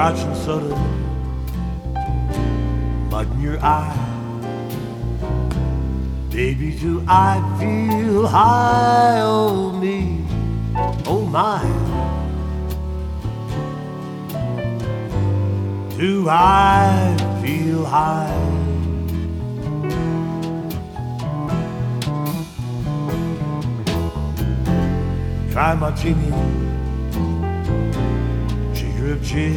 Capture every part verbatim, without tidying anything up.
scotch and soda, mud in your eye. Baby, do I feel high, oh me, oh my. Do I feel high? Try martini, shaker of gin.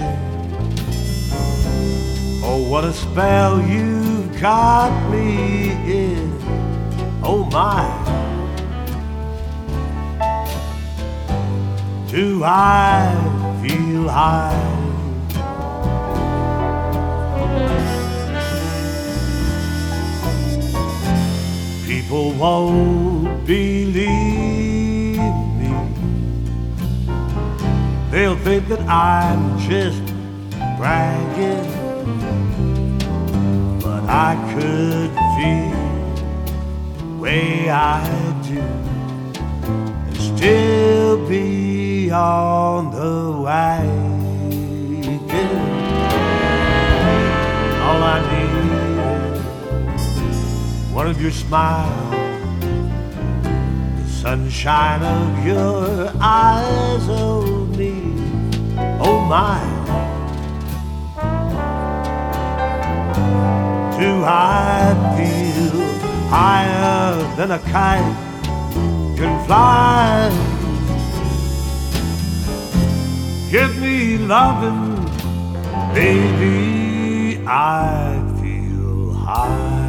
Oh, what a spell you've got me in, oh my. Do I feel high? People won't believe me. They'll think that I'm just bragging, but I could feel the way I do and still be on the wagon. All I need is one of your smiles, the sunshine of your eyes, oh me, oh my. Do I feel higher than a kite can fly? Give me loving, baby, I feel high.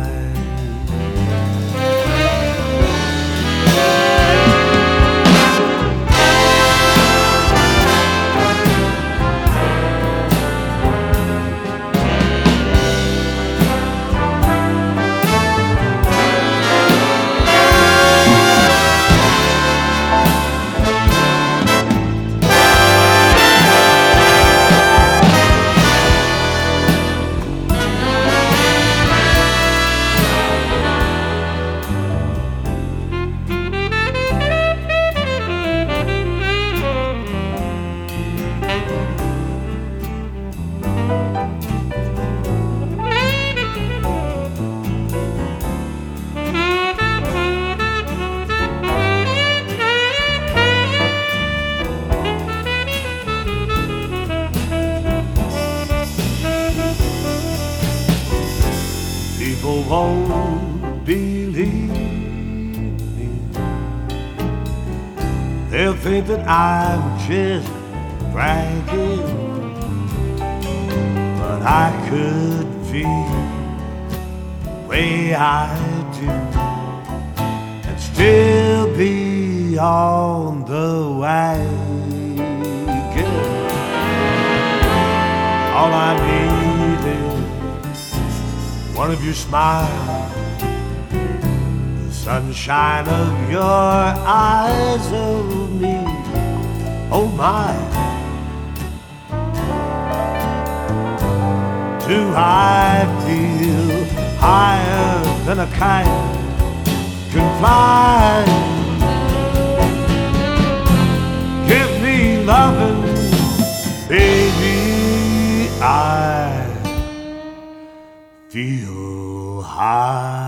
People won't believe me. They'll think that I'm just bragging, but I could feel the way I do and still be on the wagon. All I need is one of your smiles, the sunshine of your eyes, oh me, oh my. Do I feel higher than a kite can fly? Give me loving, baby, I feel high.